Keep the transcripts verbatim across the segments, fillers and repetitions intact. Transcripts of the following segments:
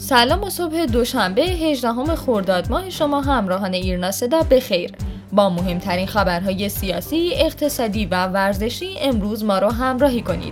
سلام و صبح دوشنبه هجدهم خرداد ماه شما همراهان ایرنا صدا بخیر. با مهمترین خبرهای سیاسی، اقتصادی و ورزشی امروز ما رو همراهی کنید.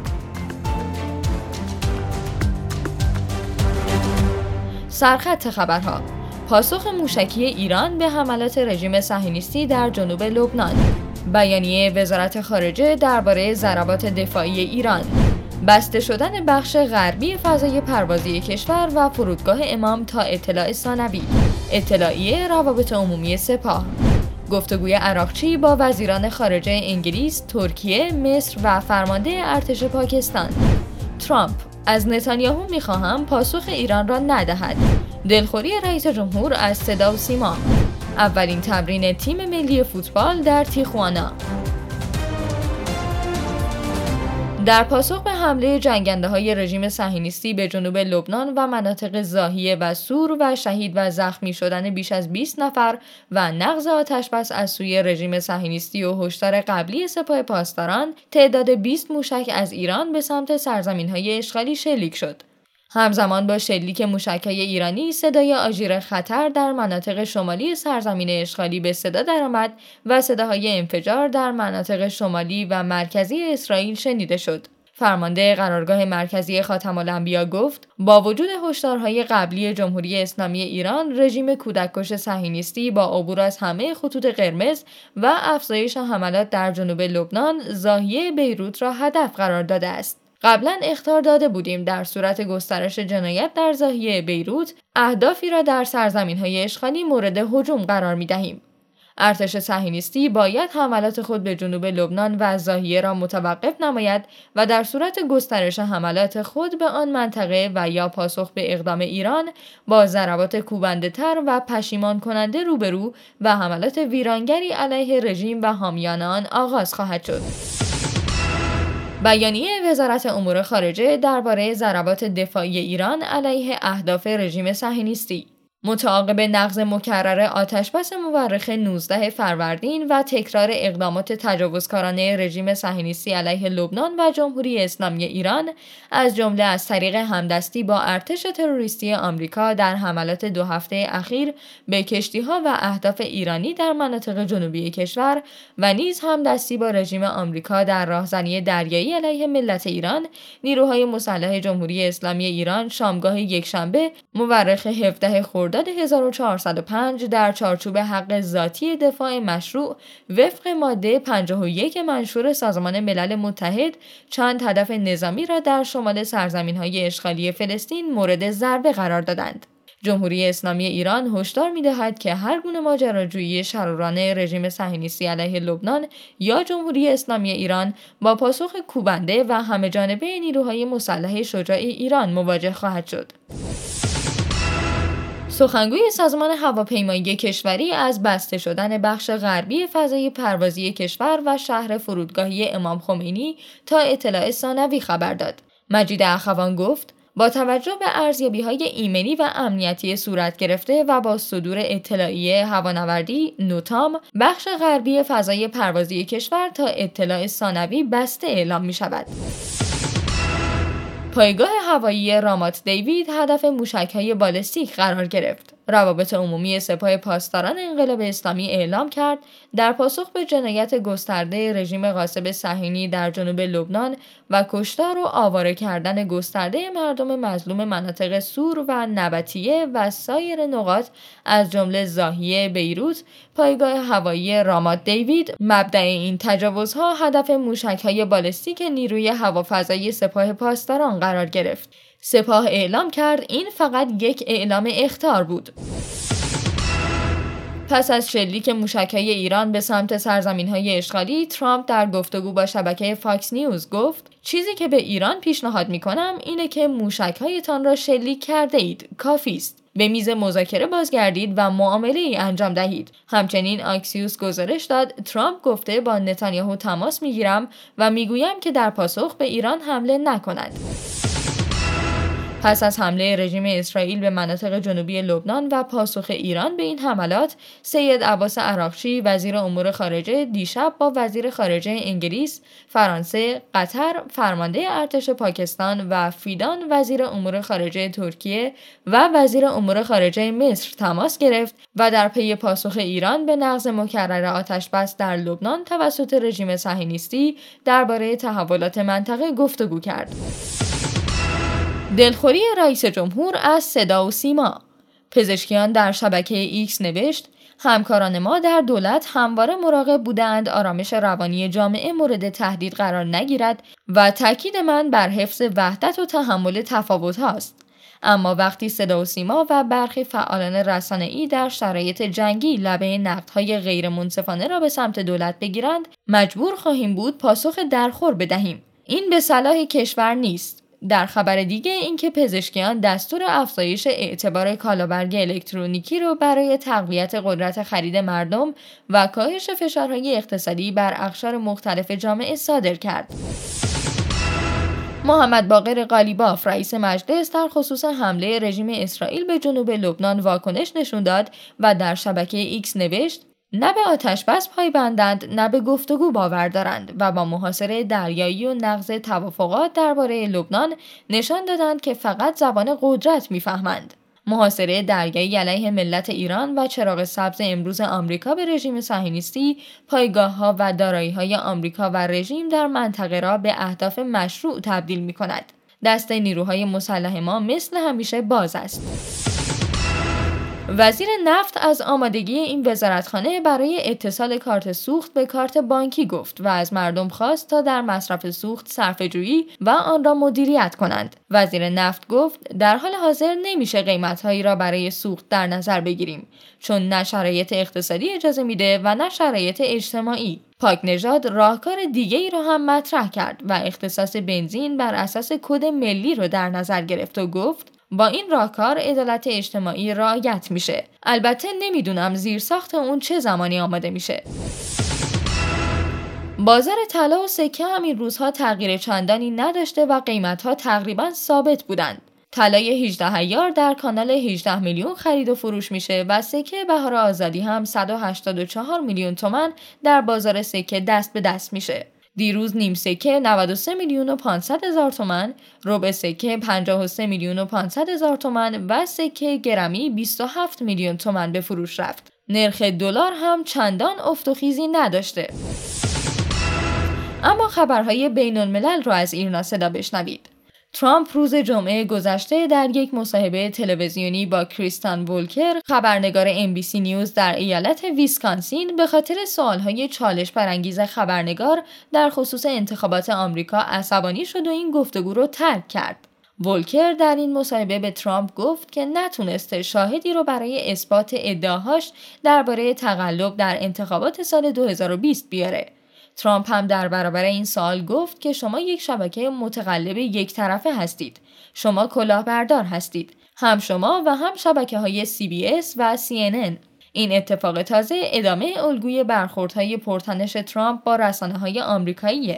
سرخط خبرها: پاسخ موشکی ایران به حملات رژیم صهیونیستی در جنوب لبنان، بیانیه وزارت خارجه درباره ضربات دفاعی ایران، بسته شدن بخش غربی فضای پروازی کشور و فرودگاه امام تا اطلاع ثانوی، اطلاعیه روابط عمومی سپاه، گفتگوی عراقچی با وزیران خارجه انگلیس، ترکیه، مصر و فرمانده ارتش پاکستان. ترامپ: از نتانیاهو می‌خواهم پاسخ ایران را ندهد. دلخوری رئیس جمهور از صدا و سیما. اولین تمرین تیم ملی فوتبال در تیخوانا. در پاسخ به حمله جنگنده‌های رژیم صهیونیستی به جنوب لبنان و مناطق ضاحیه و سور و شهید و زخمی شدن بیش از بیست نفر و نقض آتش‌بس از سوی رژیم صهیونیستی و هشدار قبلی سپاه پاسداران، تعداد بیست موشک از ایران به سمت سرزمین‌های اشغالی شلیک شد. همزمان با شلیک موشک‌های ایرانی، صدای آژیر خطر در مناطق شمالی سرزمین اشغالی به صدا درآمد و صداهای انفجار در مناطق شمالی و مرکزی اسرائیل شنیده شد. فرمانده قرارگاه مرکزی خاتم‌الانبیا گفت: با وجود هشدارهای قبلی جمهوری اسلامی ایران، رژیم کودککش صهیونیستی با عبور از همه خطوط قرمز و افزایش حملات در جنوب لبنان، ضاحیه بیروت را هدف قرار داده است. قبلا اخطار داده بودیم در صورت گسترش جنایت در ضاحیه بیروت، اهدافی را در سرزمین‌های اشغالی مورد هجوم قرار می‌دهیم. ارتش صهیونیستی باید حملات خود به جنوب لبنان و ضاحیه را متوقف نماید و در صورت گسترش حملات خود به آن منطقه و یا پاسخ به اقدام ایران با ضربات کوبنده‌تر و پشیمان کننده روبرو و حملات ویرانگری علیه رژیم و حامیان آن آغاز خواهد شد. بیانیه وزارت امور خارجه درباره ضربات دفاعی ایران علیه اهداف رژیم صهیونیستی. متعاقب نقض مکرر آتش‌بس مورخ نوزدهم فروردین و تکرار اقدامات تجاوزکارانه رژیم صهیونیستی علیه لبنان و جمهوری اسلامی ایران، از جمله از طریق همدستی با ارتش تروریستی آمریکا در حملات دو هفته اخیر به کشتی‌ها و اهداف ایرانی در مناطق جنوبی کشور و نیز همدستی با رژیم آمریکا در راهزنی دریایی علیه ملت ایران، نیروهای مسلح جمهوری اسلامی ایران شامگاه یکشنبه مورخ هفدهم خرداد هزار و چهارصد و پنج در چارچوب حق ذاتی دفاع مشروع وفق ماده پنجاه و یک منشور سازمان ملل متحد چند هدف نظامی را در شمال سرزمین‌های اشغالی فلسطین مورد ضربه قرار دادند. جمهوری اسلامی ایران هشدار می‌دهد که هر گونه ماجراجویی شرورانه رژیم صهیونیستی علیه لبنان یا جمهوری اسلامی ایران با پاسخ کوبنده و همه‌جانبه نیروهای مسلح شجاع ایران مواجه خواهد شد. سخنگوی سازمان هواپیمایی کشوری از بسته شدن بخش غربی فضای پروازی کشور و شهر فرودگاهی امام خمینی تا اطلاع ثانوی خبر داد. مجید اخوان گفت: با توجه به ارزیابی‌های ایمنی و امنیتی صورت گرفته و با صدور اطلاعیه هوانوردی نوتام، بخش غربی فضای پروازی کشور تا اطلاع ثانوی بسته اعلام می‌شود. پایگاه هوایی رامات دیوید هدف موشک‌های بالستیک قرار گرفت. روابط عمومی سپاه پاسداران انقلاب اسلامی اعلام کرد در پاسخ به جنایت گسترده رژیم غاصب صهیونی در جنوب لبنان و کشتار و آواره کردن گسترده مردم مظلوم مناطق سور و نبطیه و سایر نقاط از جمله ضاحیه بیروت، پایگاه هوایی رامات دیوید مبدأ این تجاوزها هدف موشک‌های بالستیک نیروی هوافضایی سپاه پاسداران قرار گرفت. سپاه اعلام کرد این فقط یک اعلام اخطار بود. پس از شلیک موشک‌های ایران به سمت سرزمین‌های اشغالی، ترامپ در گفتگو با شبکه فاکس نیوز گفت: چیزی که به ایران پیشنهاد می‌کنم اینه که موشک‌هایتان را شلیک کرده اید. کافی است. به میز مذاکره بازگردید و معامله‌ای انجام دهید. همچنین آکسیوس گزارش داد ترامپ گفته با نتانیاهو تماس می‌گیرم و می‌گویم که در پاسخ به ایران حمله نکند. پس از حمله رژیم اسرائیل به مناطق جنوبی لبنان و پاسخ ایران به این حملات، سید عباس عراقچی وزیر امور خارجه دیشب با وزیر خارجه انگلیس، فرانسه، قطر، فرمانده ارتش پاکستان و فیدان وزیر امور خارجه ترکیه و وزیر امور خارجه مصر تماس گرفت و در پی پاسخ ایران به نقض مکرر آتش‌بس در لبنان توسط رژیم صهیونیستی درباره تحولات منطقه گفتگو کرد. دلخوری رئیس جمهور از صدا و سیما. پزشکیان در شبکه ایکس نوشت: همکاران ما در دولت همواره مراقب بودند آرامش روانی جامعه مورد تهدید قرار نگیرد و تاکید من بر حفظ وحدت و تحمل تفاوت هاست. اما وقتی صدا و سیما و برخی فعالان رسانه‌ای در شرایط جنگی لبه نقدهای غیر منصفانه را به سمت دولت بگیرند، مجبور خواهیم بود پاسخ درخور بدهیم. این به صلاح کشور نیست. در خبر دیگه اینکه پزشکیان دستور افزایش اعتبار کالابرگ الکترونیکی رو برای تقویت قدرت خرید مردم و کاهش فشارهای اقتصادی بر اقشار مختلف جامعه صادر کرد. محمد باقر قالیباف رئیس مجلس در خصوص حمله رژیم اسرائیل به جنوب لبنان واکنش نشون داد و در شبکه ایکس نوشت: نه به آتش بس پایبندند، نه به گفتگو باور دارند و با محاصره دریایی و نقض توافقات درباره لبنان نشان دادند که فقط زبان قدرت میفهمند. محاصره دریایی علیه ملت ایران و چراغ سبز امروز آمریکا به رژیم صهیونیستی، پایگاه‌ها و دارایی‌های آمریکا و رژیم در منطقه را به اهداف مشروع تبدیل می‌کند. دست نیروهای مسلح ما مثل همیشه باز است. وزیر نفت از آمادگی این وزارتخانه برای اتصال کارت سوخت به کارت بانکی گفت و از مردم خواست تا در مصرف سوخت صرفه‌جویی و آن را مدیریت کنند. وزیر نفت گفت: در حال حاضر نمیشه قیمت‌هایی را برای سوخت در نظر بگیریم، چون نه شرایط اقتصادی اجازه میده و نه شرایط اجتماعی. پاک نژاد راهکار دیگه‌ای را هم مطرح کرد و اختصاص بنزین بر اساس کد ملی رو در نظر گرفت و گفت: با این راهکار عدالت اجتماعی رعایت میشه. البته نمیدونم زیرساخت اون چه زمانی آماده میشه. بازار طلا و سکه هم این روزها تغییر چندانی نداشته و قیمت‌ها تقریباً ثابت بودند. طلای هجده ایار در کانال هجده میلیون خرید و فروش میشه و سکه بهار آزادی هم صد و هشتاد و چهار میلیون تومان در بازار سکه دست به دست میشه. دیروز نیم سکه نود و سه میلیون و پانصد هزار تومان، ربع سکه پنجاه و سه میلیون و پانصد هزار تومان و سکه گرمی بیست و هفت میلیون تومان به فروش رفت. نرخ دلار هم چندان افت و خیزی نداشته. اما خبرهای بین الملل را از ایرنا صدا بشنوید. ترامپ روز جمعه گذشته در یک مصاحبه تلویزیونی با کریستین ولکر، خبرنگار ام بی سی نیوز در ایالت ویسکانسین، به خاطر سوالهای چالش برانگیز خبرنگار در خصوص انتخابات آمریکا عصبانی شد و این گفتگو رو ترک کرد. ولکر در این مصاحبه به ترامپ گفت که نتونسته شاهدی رو برای اثبات ادعاهاش درباره تقلب در انتخابات سال دو هزار و بیست بیاره. ترامپ هم در برابر این سوال گفت که شما یک شبکه متقلب یک طرفه هستید. شما کلاهبردار هستید. هم شما و هم شبکه‌های سی بی اس و سی ان ان. این اتفاق تازه ادامه الگوی برخوردهای پرتنش ترامپ با رسانه‌های آمریکاییه.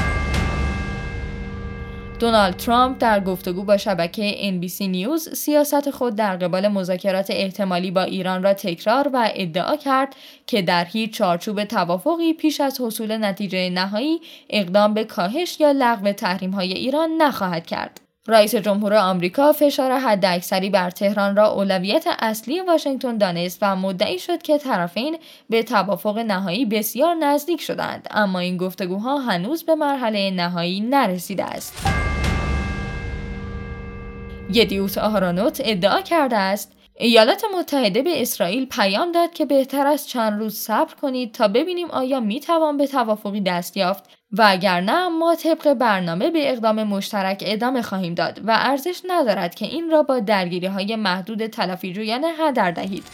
دونالد ترامپ در گفتگو با شبکه ان بی سی نیوز سیاست خود در قبال مذاکرات احتمالی با ایران را تکرار و ادعا کرد که در هیچ چارچوب توافقی پیش از حصول نتیجه نهایی اقدام به کاهش یا لغو تحریم‌های ایران نخواهد کرد. رئیس جمهور آمریکا فشار حداکثری بر تهران را اولویت اصلی واشنگتن دانست و مدعی شد که طرفین به توافق نهایی بسیار نزدیک شدند، اما این گفتگوها هنوز به مرحله نهایی نرسیده است. یدیوت آهرانوت ادعا کرده است ایالات متحده به اسرائیل پیام داد که بهتر است چند روز صبر کنید تا ببینیم آیا میتوان به توافقی دست یافت و اگر نه ما طبق برنامه به اقدام مشترک ادامه خواهیم داد و ارزش ندارد که این را با درگیری‌های محدود تلافیجویانه هدر دهید.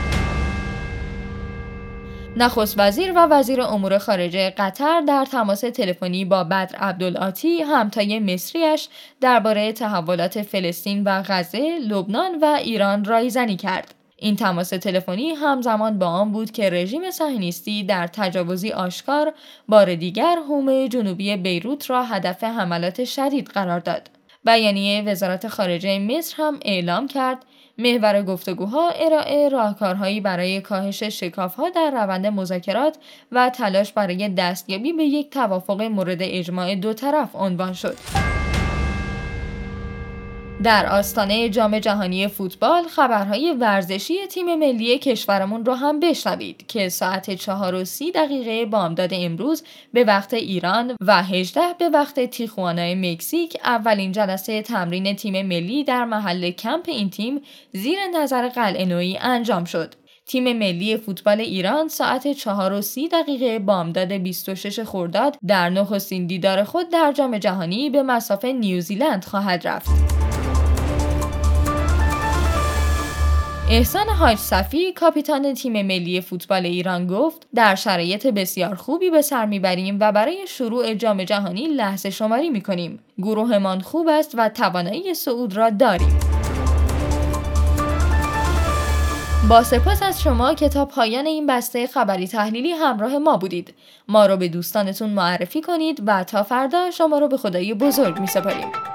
نخست وزیر و وزیر امور خارجه قطر در تماس تلفنی با بدر عبدالعاطی همتای مصریش درباره تحولات فلسطین و غزه، لبنان و ایران رایزنی کرد. این تماس تلفنی همزمان با آن بود که رژیم صهیونیستی در تجاوزی آشکار بار دیگر حومه جنوبی بیروت را هدف حملات شدید قرار داد. بیانیه وزارت خارجه مصر هم اعلام کرد محور گفتگوها ارائه راهکارهایی برای کاهش شکاف‌ها در روند مذاکرات و تلاش برای دستیابی به یک توافق مورد اجماع دو طرف عنوان شد. در آستانه جام جهانی فوتبال خبرهای ورزشی تیم ملی کشورمون رو هم بشنوید که ساعت چهار و سی دقیقه بامداد امروز به وقت ایران و هجده به وقت تیخوانا مکزیک اولین جلسه تمرین تیم ملی در محل کمپ این تیم زیر نظر قلعه نویی انجام شد. تیم ملی فوتبال ایران ساعت چهار و سی دقیقه بامداد بیست و شش خرداد در نخستین دیدار خود در جام جهانی به مصاف نیوزیلند خواهد رفت. احسان حاج صفی کاپیتان تیم ملی فوتبال ایران گفت در شرایط بسیار خوبی به سر میبریم و برای شروع جام جهانی لحظه شماری میکنیم. گروهمان خوب است و توانایی صعود را داریم. با سپاس از شما که تا پایان این بسته خبری تحلیلی همراه ما بودید. ما رو به دوستانتون معرفی کنید و تا فردا شما رو به خدای بزرگ میسپاریم.